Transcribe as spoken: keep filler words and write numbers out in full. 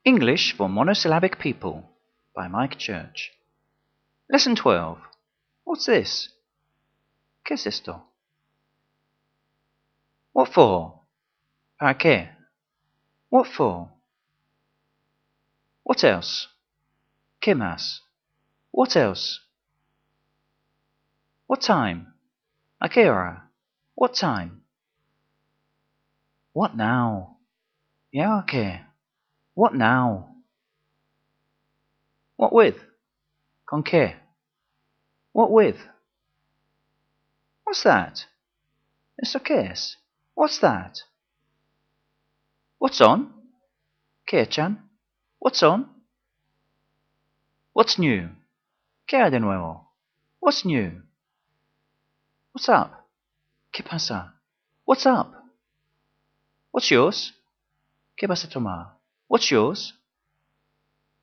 English for Monosyllabic People by Mike Church. Lesson twelve. What's this? ¿Qué es esto? What for? ¿Para qué? What for? What else? ¿Qué más? What else? What time? ¿A qué hora? What time? What now? ¿Y ahora qué? What now? What with? ¿Con qué? What with? What's that? ¿Eso qué es? What's that? What's on? ¿Qué echan? What's on? What's new? ¿Qué hay de nuevo? What's new? What's up? ¿Qué pasa? What's up? What's yours? ¿Qué vas a tomar? What's yours?